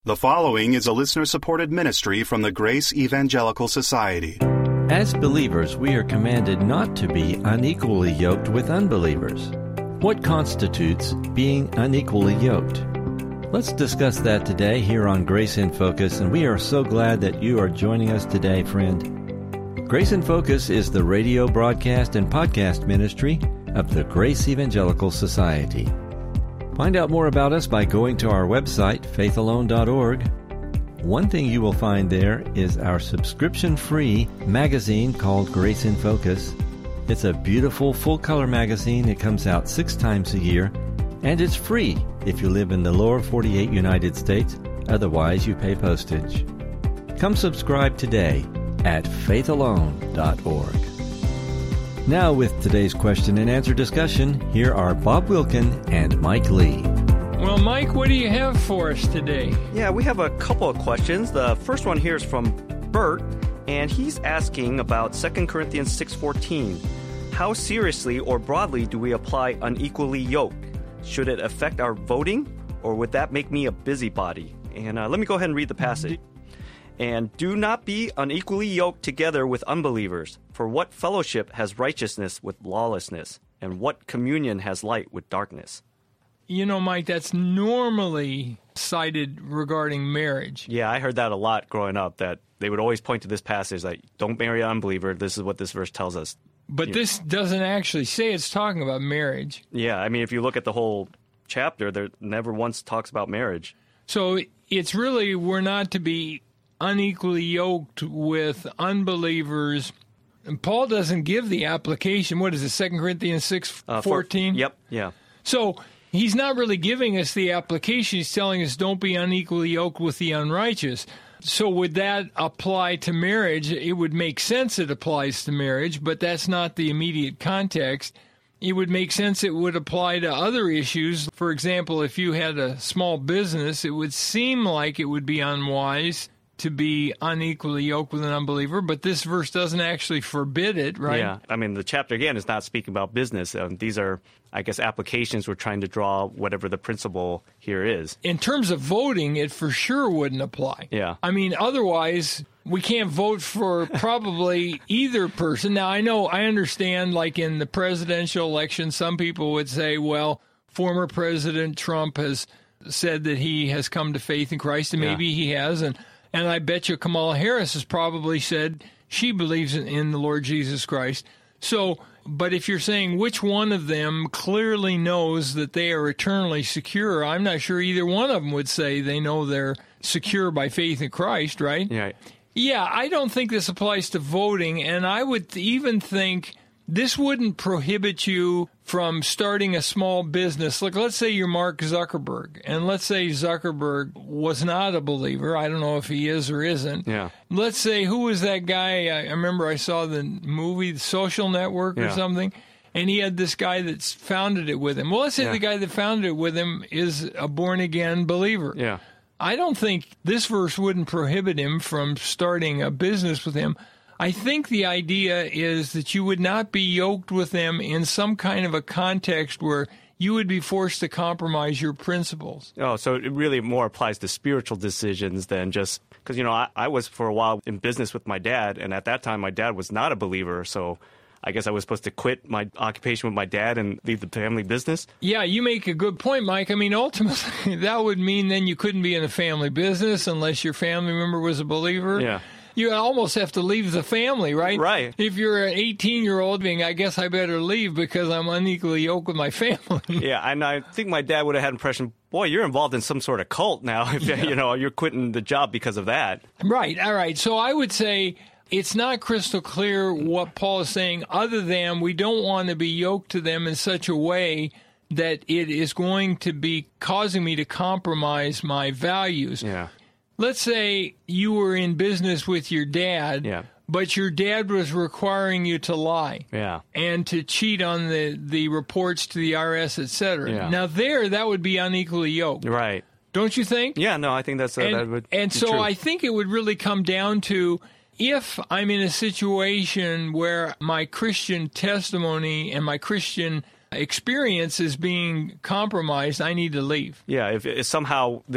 The following is a listener-supported ministry from the Grace Evangelical Society. As believers, we are commanded not to be unequally yoked with unbelievers. What constitutes being unequally yoked? Let's discuss that today here on Grace in Focus, and we are so glad that you are joining us today, friend. Grace in Focus is the radio broadcast and podcast ministry of the Grace Evangelical Society. Find out more about us by going to our website, faithalone.org. One thing you will find there is our subscription-free magazine called Grace in Focus. It's a beautiful full-color magazine. It comes out 6 times a year, and it's free if you live in the lower 48 United States. Otherwise, you pay postage. Come subscribe today at faithalone.org. Now with today's question and answer discussion, here are Bob Wilkin and Mike Lee. Well, Mike, what do you have for us today? Yeah, we have a couple of questions. The first one here is from Bert, and he's asking about 2 Corinthians 6:14. How seriously or broadly do we apply unequally yoked? Should it affect our voting, or would that make me a busybody? And let me go ahead and read the passage. And do not be unequally yoked together with unbelievers. For what fellowship has righteousness with lawlessness? And what communion has light with darkness? You know, Mike, that's normally cited regarding marriage. Yeah, I heard that a lot growing up, that they would always point to this passage, like, don't marry an unbeliever. This is what this verse tells us. But this doesn't actually say it's talking about marriage. Yeah, I mean, if you look at the whole chapter, there never once talks about marriage. So it's really, we're not to be unequally yoked with unbelievers. And Paul doesn't give the application. What is it, 2 Corinthians 6:14? Yep, yeah. So he's not really giving us the application. He's telling us don't be unequally yoked with the unrighteous. So would that apply to marriage? It would make sense it applies to marriage, but that's not the immediate context. It would make sense it would apply to other issues. For example, if you had a small business, it would seem like it would be unwise to be unequally yoked with an unbeliever, but this verse doesn't actually forbid it, right? Yeah, I mean, the chapter, again, is not speaking about business. These are, I guess, applications we're trying to draw whatever the principle here is. In terms of voting, it for sure wouldn't apply. Yeah. I mean, otherwise, we can't vote for probably either person. Now, I understand, like in the presidential election, some people would say, well, former President Trump has said that he has come to faith in Christ, and maybe he has, and I bet you Kamala Harris has probably said she believes in the Lord Jesus Christ. So, but if you're saying which one of them clearly knows that they are eternally secure, I'm not sure either one of them would say they know they're secure by faith in Christ, right? Yeah. Yeah, I don't think this applies to voting, and I would even think this wouldn't prohibit you from starting a small business. Like, let's say you're Mark Zuckerberg, and let's say Zuckerberg was not a believer. I don't know if he is or isn't. Yeah. Let's say, who was that guy? I remember I saw the movie The Social Network or something, and he had this guy that's founded it with him. Well, let's say the guy that founded it with him is a born-again believer. Yeah. I don't think this verse wouldn't prohibit him from starting a business with him. I think the idea is that you would not be yoked with them in some kind of a context where you would be forced to compromise your principles. Oh, so it really more applies to spiritual decisions than just, because, I was for a while in business with my dad, and at that time my dad was not a believer, so I guess I was supposed to quit my occupation with my dad and leave the family business. Yeah, you make a good point, Mike. I mean, ultimately, that would mean then you couldn't be in a family business unless your family member was a believer. Yeah. You almost have to leave the family, right? Right. If you're an 18-year-old being, I guess I better leave because I'm unequally yoked with my family. Yeah, and I think my dad would have had an impression, boy, you're involved in some sort of cult now if, you're quitting the job because of that. Right, all right. So I would say it's not crystal clear what Paul is saying, other than we don't want to be yoked to them in such a way that it is going to be causing me to compromise my values. Yeah. Let's say you were in business with your dad, but your dad was requiring you to lie and to cheat on the reports to the IRS, et cetera. Yeah. Now that would be unequally yoked. Right. Don't you think? Yeah, no, I think that would be And so true. I think it would really come down to, if I'm in a situation where my Christian testimony and my Christian experience is being compromised, I need to leave. Yeah, if somehow this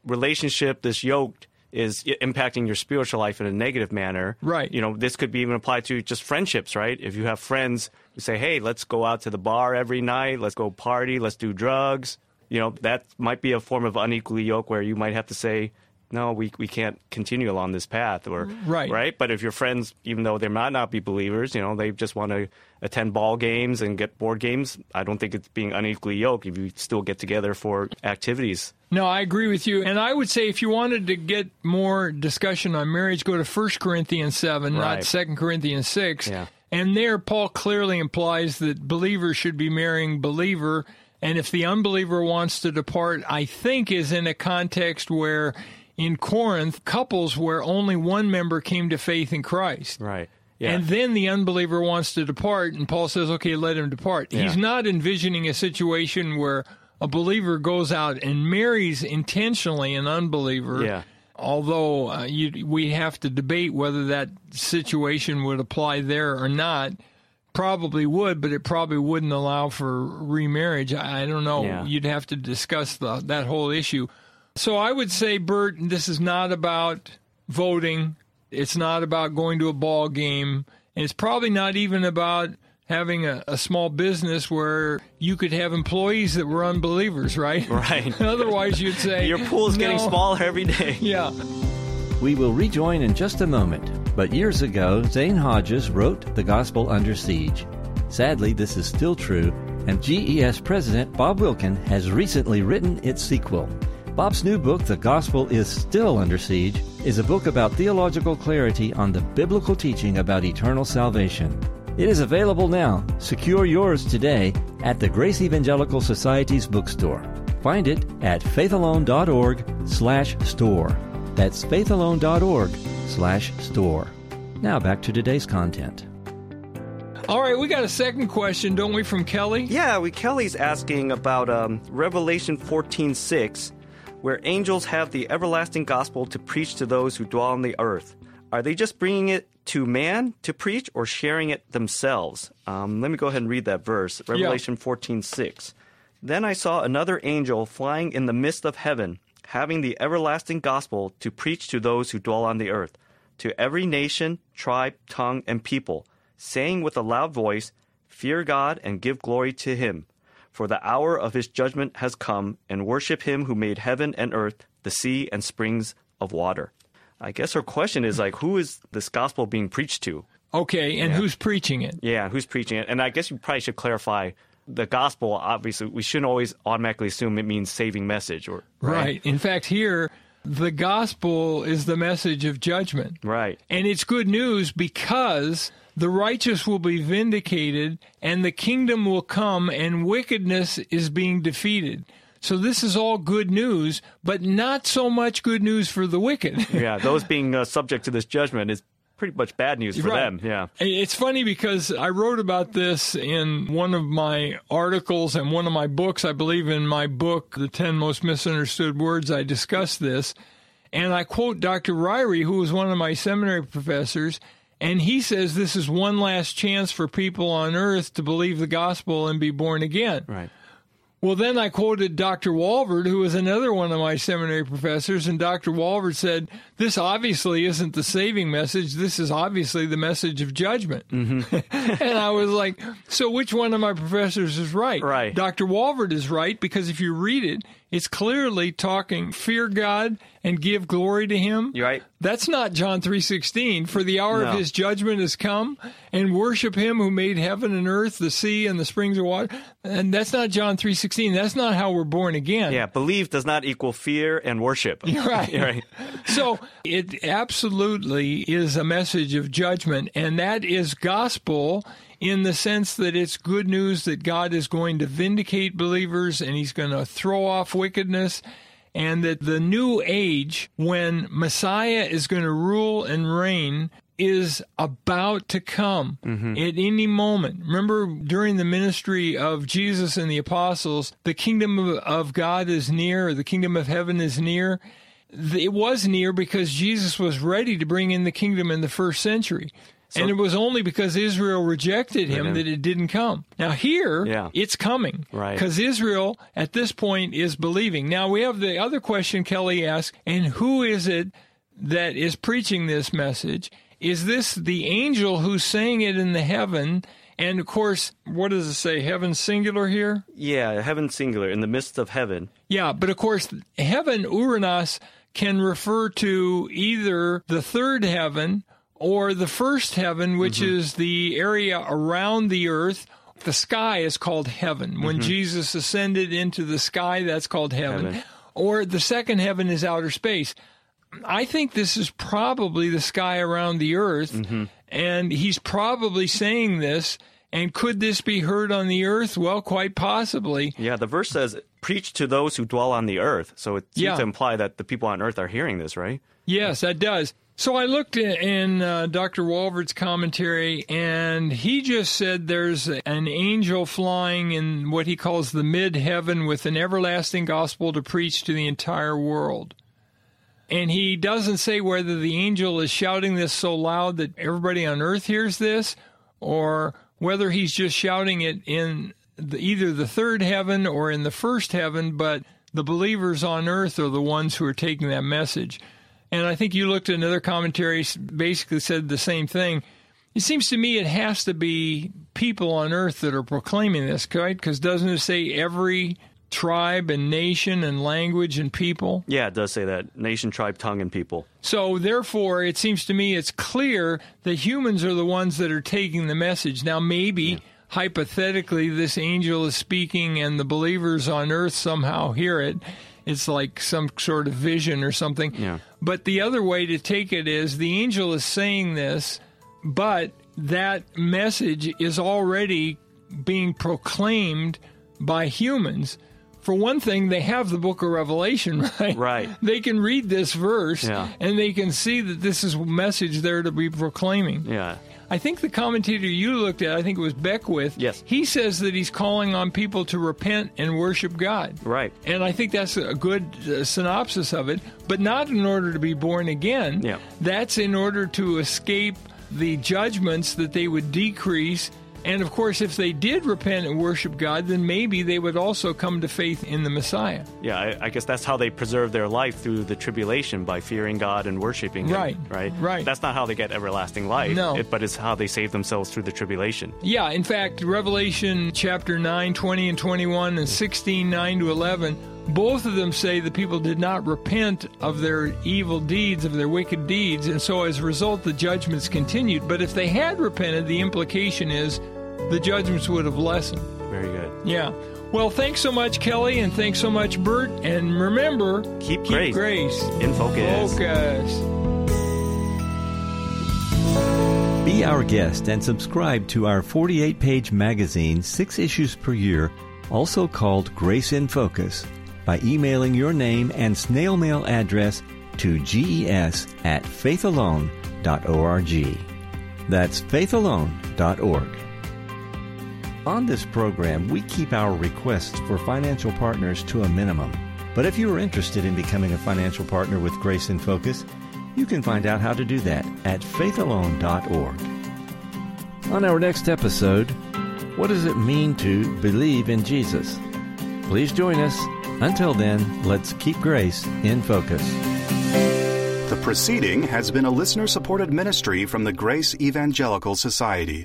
relationship, this yoke, is impacting your spiritual life in a negative manner. Right. This could be even applied to just friendships, right? If you have friends who say, hey, let's go out to the bar every night, let's go party, let's do drugs, that might be a form of unequally yoked where you might have to say, no, we can't continue along this path, or right. But if your friends, even though they might not be believers, they just want to attend ball games and get board games, I don't think it's being unequally yoked if you still get together for activities. No, I agree with you. And I would say if you wanted to get more discussion on marriage, go to 1 Corinthians 7, not 2 Corinthians 6. Yeah. And there, Paul clearly implies that believers should be marrying believer. And if the unbeliever wants to depart, I think is in a context where in Corinth, couples where only one member came to faith in Christ. Right. Yeah. And then the unbeliever wants to depart, and Paul says, okay, let him depart. Yeah. He's not envisioning a situation where a believer goes out and marries intentionally an unbeliever. Yeah. Although we have to debate whether that situation would apply there or not. Probably would, but it probably wouldn't allow for remarriage. I don't know. Yeah. You'd have to discuss that whole issue. So I would say, Bert, this is not about voting. It's not about going to a ball game. And it's probably not even about having a small business where you could have employees that were unbelievers, right? Right. Otherwise, you'd say, your pool is getting smaller every day. Yeah. We will rejoin in just a moment. But years ago, Zane Hodges wrote The Gospel Under Siege. Sadly, this is still true, and GES President Bob Wilkin has recently written its sequel. Bob's new book, The Gospel is Still Under Siege, is a book about theological clarity on the biblical teaching about eternal salvation. It is available now. Secure yours today at the Grace Evangelical Society's bookstore. Find it at faithalone.org/store. That's faithalone.org/store. Now back to today's content. All right, we got a second question, don't we, from Kelly? Yeah, Kelly's asking about Revelation 14:6, where angels have the everlasting gospel to preach to those who dwell on the earth. Are they just bringing it to man to preach or sharing it themselves? Let me go ahead and read that verse, Revelation 14:6. Then I saw another angel flying in the midst of heaven, having the everlasting gospel to preach to those who dwell on the earth, to every nation, tribe, tongue, and people, saying with a loud voice, Fear God and give glory to him, for the hour of his judgment has come, and worship him who made heaven and earth, the sea, and springs of water. I guess her question is, who is this gospel being preached to? Okay, and who's preaching it? Yeah, who's preaching it? And I guess you probably should clarify the gospel. Obviously, we shouldn't always automatically assume it means saving message. Right. In fact, here, the gospel is the message of judgment. Right. And it's good news because the righteous will be vindicated and the kingdom will come and wickedness is being defeated. So this is all good news, but not so much good news for the wicked. Yeah, those being subject to this judgment is pretty much bad news for them. Yeah. It's funny because I wrote about this in one of my articles and one of my books. I believe in my book, The 10 Most Misunderstood Words, I discuss this. And I quote Dr. Ryrie, who was one of my seminary professors, and he says this is one last chance for people on earth to believe the gospel and be born again. Right. Well, then I quoted Dr. Walvoord, who was another one of my seminary professors, and Dr. Walvoord said, this obviously isn't the saving message. This is obviously the message of judgment. Mm-hmm. And I was like, so which one of my professors is right? Right. Dr. Walvoord is right, because if you read it, it's clearly talking, fear God and give glory to him. You're right. That's not John 3:16. For the hour of his judgment has come, and worship him who made heaven and earth, the sea, and the springs of water. And that's not John 3:16. That's not how we're born again. Yeah, believe does not equal fear and worship. You're right. You're right. So it absolutely is a message of judgment, and that is gospel in the sense that it's good news that God is going to vindicate believers and he's going to throw off wickedness, and that the new age, when Messiah is going to rule and reign, is about to come at any moment. Remember, during the ministry of Jesus and the apostles, the kingdom of God is near, or the kingdom of heaven is near. It was near because Jesus was ready to bring in the kingdom in the first century. And it was only because Israel rejected him that it didn't come. Now here, it's coming. Right. Because Israel, at this point, is believing. Now we have the other question Kelly asked, and who is it that is preaching this message? Is this the angel who's saying it in the heaven? And, of course, what does it say? Heaven singular here? Yeah, heaven singular, in the midst of heaven. Yeah, but, of course, heaven, Uranos, can refer to either the third heaven or the first heaven, which is the area around the earth. The sky is called heaven. When Jesus ascended into the sky, that's called heaven. Or the second heaven is outer space. I think this is probably the sky around the earth, and he's probably saying this. And could this be heard on the earth? Well, quite possibly. Yeah, the verse says, preach to those who dwell on the earth. So it seems to imply that the people on earth are hearing this, right? Yes, that does. So I looked in Dr. Walvoord's commentary, and he just said there's an angel flying in what he calls the mid-heaven with an everlasting gospel to preach to the entire world. And he doesn't say whether the angel is shouting this so loud that everybody on earth hears this, or whether he's just shouting it in either the third heaven or in the first heaven, but the believers on earth are the ones who are taking that message. And I think you looked at another commentary, basically said the same thing. It seems to me it has to be people on earth that are proclaiming this, right? Because doesn't it say every tribe and nation and language and people? Yeah, it does say that. Nation, tribe, tongue, and people. So, therefore, it seems to me it's clear that humans are the ones that are taking the message. Now, maybe, hypothetically, this angel is speaking and the believers on earth somehow hear it. It's like some sort of vision or something. Yeah. But the other way to take it is the angel is saying this, but that message is already being proclaimed by humans. For one thing, they have the book of Revelation, right? Right. They can read this verse, and they can see that this is a message they're to be proclaiming. Yeah. I think the commentator you looked at, I think it was Beckwith, yes, he says that he's calling on people to repent and worship God. Right. And I think that's a good synopsis of it, but not in order to be born again. Yeah. That's in order to escape the judgments that they would decrease. And, of course, if they did repent and worship God, then maybe they would also come to faith in the Messiah. Yeah, I guess that's how they preserve their life through the tribulation, by fearing God and worshiping Him. Right. That's not how they get everlasting life, but it's how they save themselves through the tribulation. Yeah, in fact, Revelation chapter 9, 20 and 21, and 16, 9 to 11, both of them say the people did not repent of their evil deeds, of their wicked deeds, and so as a result, the judgments continued. But if they had repented, the implication is the judgments would have lessened. Very good. Yeah. Well, thanks so much, Kelly, and thanks so much, Bert. And remember, keep grace in focus. Be our guest and subscribe to our 48-page magazine, 6 issues per year, also called Grace in Focus, by emailing your name and snail mail address to ges@faithalone.org. That's faithalone.org. On this program, we keep our requests for financial partners to a minimum. But if you are interested in becoming a financial partner with Grace in Focus, you can find out how to do that at faithalone.org. On our next episode, what does it mean to believe in Jesus? Please join us. Until then, let's keep grace in focus. The proceeding has been a listener-supported ministry from the Grace Evangelical Society.